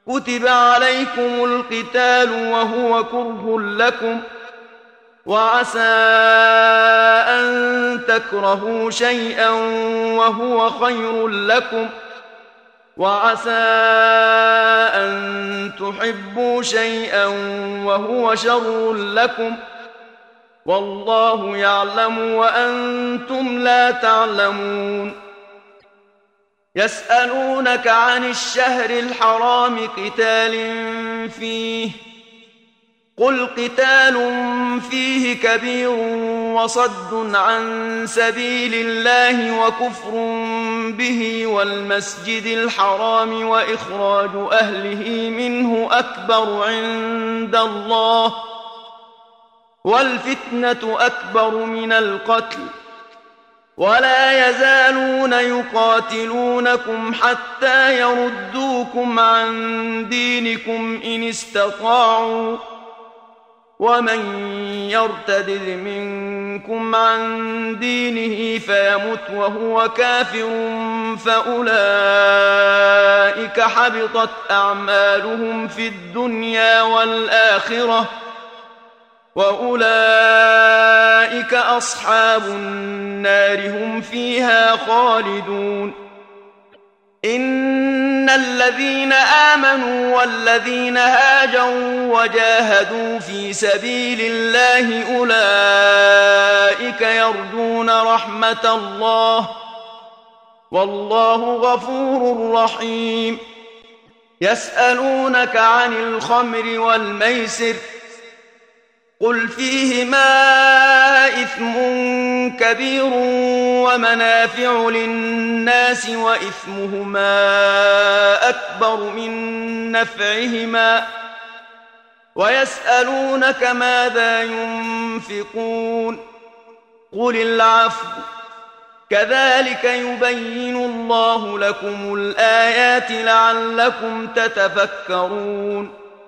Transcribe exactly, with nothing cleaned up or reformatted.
كتب عليكم القتال وهو كره لكم وعسى أن تكرهوا شيئا وهو خير لكم وعسى أن تحبوا شيئا وهو شر لكم والله يعلم وأنتم لا تعلمون. يسألونك عن الشهر الحرام قتال فيه قل قتال فيه كبير وصد عن سبيل الله وكفر به والمسجد الحرام وإخراج أهله منه أكبر عند الله والفتنة أكبر من القتل ولا يزالون يقاتلونكم حتى يردوكم عن دينكم إن استطاعوا ومن يرتد منكم عن دينه فيمت وهو كافر فأولئك حبطت أعمالهم في الدنيا والآخرة وأولئك أصحاب النار هم فيها خالدون. إن الذين آمنوا والذين هاجروا وجاهدوا في سبيل الله أولئك يرجون رحمة الله والله غفور رحيم. يسألونك عن الخمر والميسر قل فيهما إثم كبير ومنافع للناس وإثمهما أكبر من نفعهما ويسألونك ماذا ينفقون قل العفو كذلك يبين الله لكم الآيات لعلكم تتفكرون.